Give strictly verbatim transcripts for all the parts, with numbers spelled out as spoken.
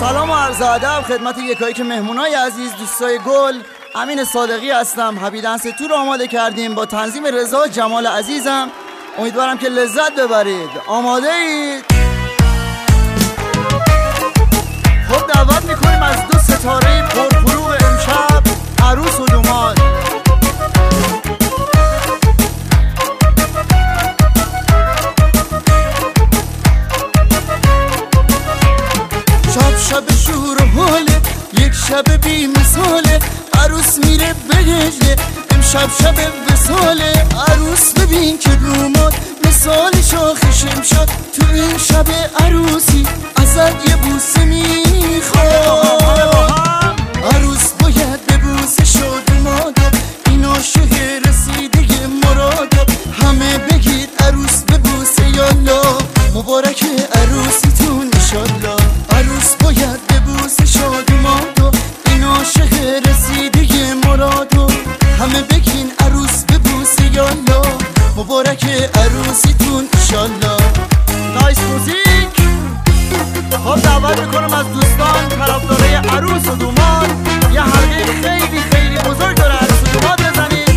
سلام و عرض ادب خدمت یکایی که مهمونای عزیز دوستای گل. امین صادقی هستم. هپی دنس تور آماده کردیم با تنظیم رضا جمال عزیزم. امیدوارم که لذت ببرید. آماده اید؟ خب دعوت میکنیم از دو ستاره پرفروغ امشب، عروس و داماد. شب شب شور و حاله، یک شب بی مثاله، عروس میره به هجله، امشب شب وصاله. عروس ببین که دوماد مثال شاخ شمشاد، تو این شب عروسی ازت یه بوسه میخواد. عروس باید ببوسه شادماد، این عاشق رسیده مراد. همه بگید عروس ببوسه یالا، مبارک عروسیتون انشالله. عروس باید ببوسه شادماد، این عاشق رسیده مراد. همه بگین عروس ببوسه یالا، مبارک عروسیتون انشالله. نایس موزیک. خب دعوت میکنم از دوستان طرفدارای عروس و دوماد یه حلقه خیلی خیلی بزرگ داره عروس و دوماد بزنید.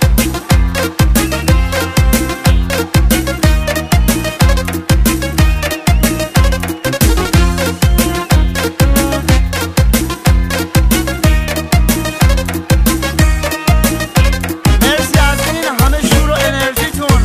مرسی از این همه شور و انرژیتون.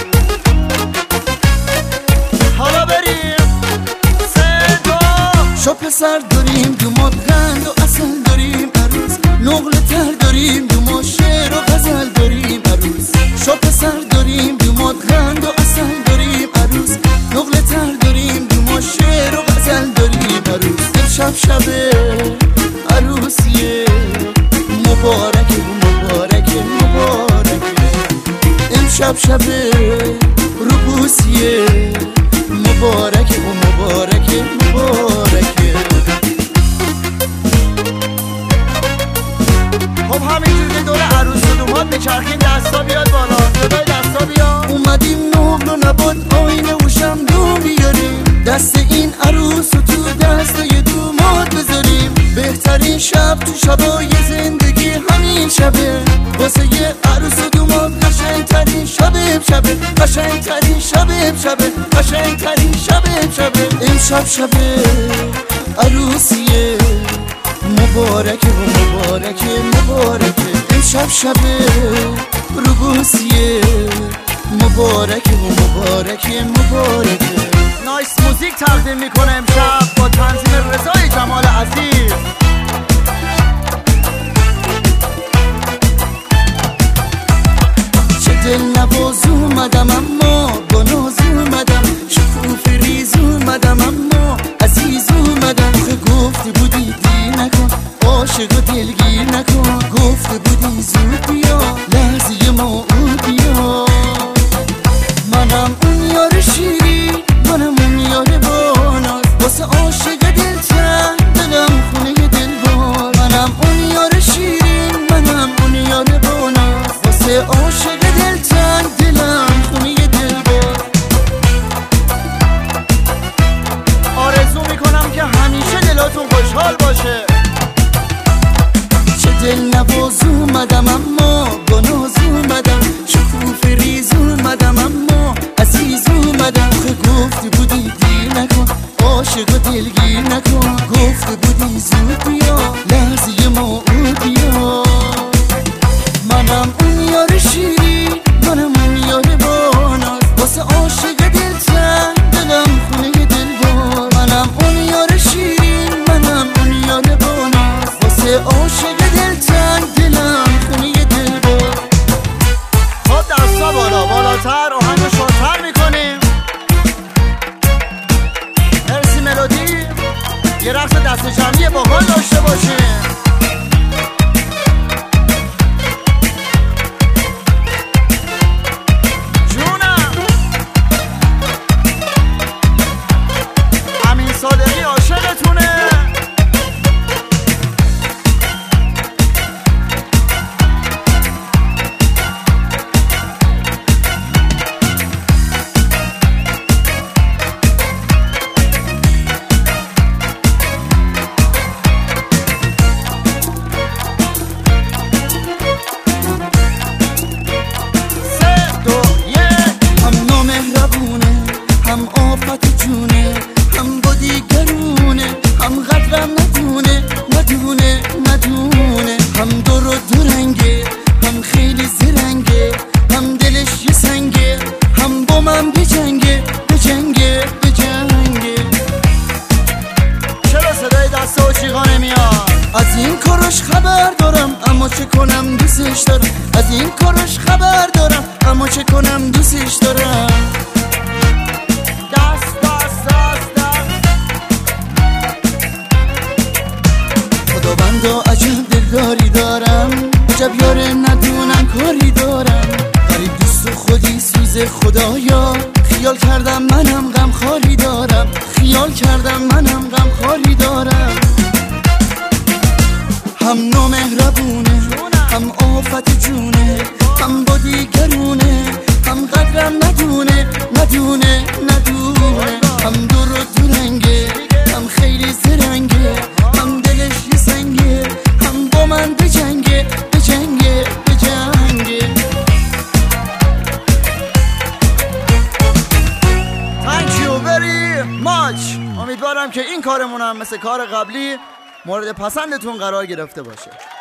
حالا بریم صدا. شو پسر داریم دوماد قند و اصل داریم عروس، نقل تر داریم دوماد شعر و غزل داریم عروس. شو پسر داریم دوماد قند و اصل داریم عروس، نقل تر داریم دوماد شعر و غزل داریم عروس. امشب شب عروسیه، مبارکه مبارکه مبارکه. امشب شب روبوسیه، مبارکه و مبارکه مبارکه. خب همینجور که دور عروس و دوماد بچرخیم، دستا بیاد بالا، صدای دستا بیاد. اومدیم نقل و نبات آینه و شمدون بیاریم، دست این عروس و تو دستای دوماد بذاریم. بهترین شب تو شبای زندگی همین شبه، واسه یه عروس و دوماد قشنگترین شب امشبه، قشنگترین شب امشبه، قشنگترین شب امشبه. امشب شب عروسیه، مبارکه و مبارکه مبارکه. امشب شب روبوسیه، مبارکه و مبارکه مبارکه. نایس موزیک تقدیم میکنه امشب با تنظیم رضای جمال عزیز. چه دل نواز اومدم اما با ناز اومدم، شکوفه ریز اومدم اما عزیز اومدم. خه گفته بودی دیر نکن، عاشق و دلگیر نکن، گفته بودی زود بیا، لحظه موعود بیا. منم اون یار شیرین، منم اون یار باناز، واسه عاشق دلتن دلم خونه دلبار. منم اون یار شیرین، منم اون یار باناز، واسه عاشق دلتن دلم خونه دلبار. آرزو میکنم که همیشه دلاتون خوشحال باشه. چه دل نواز اومدم اما با ناز اومدم، شکوفه ریز اومدم اما عزیز اومدم. خه گفته بودی دیر نکن، عاشق و دلگیر نکن، گفته بودی زود بیا، لحظه موعود بیا. منم اون یار شیرین، منم اون یار باناز، واسه عاشق دلتن دلم خونه دلبار. منم اون یار شیرین، منم اون یار باناز، واسه عاشق دلتن دلم خونه دلبار. خب دستا بالا بالاتر، آهنگ شادتر میکنیم. مرسی ملودی. یه رقص دست جمعی باحال داشته باشیم. صادقی عاشقتونه. من بجنگه بجنگه بجنگه. چرا صدای دست و جیغا نمیاد؟ از این کارش خبر دارم اما چه کنم دوستش دارم. از این کارش خبر دارم اما چه کنم دوستش دارم. دست دست دست دست خداوندا عجب دلداری دارم، عجب یاره ندونم کاری دارم. غریب دوست و خودی سوز خدایا، خیال کردم منم غم خالی دارم. خیال کردم منم غم خالی دارم. هم نامهربونه هم آفت جونه، هم با دیگرونه هم قدرم ندونه ندونه ندونه. هم دور و دورنگه هم خیلی زرنگه، هم دلش یه سنگه، هم با من بجنگه بجنگه بجنگه. Thank you very much. امیدوارم که این کارمون هم مثل کار قبلی مورد پسندتون قرار گرفته باشه.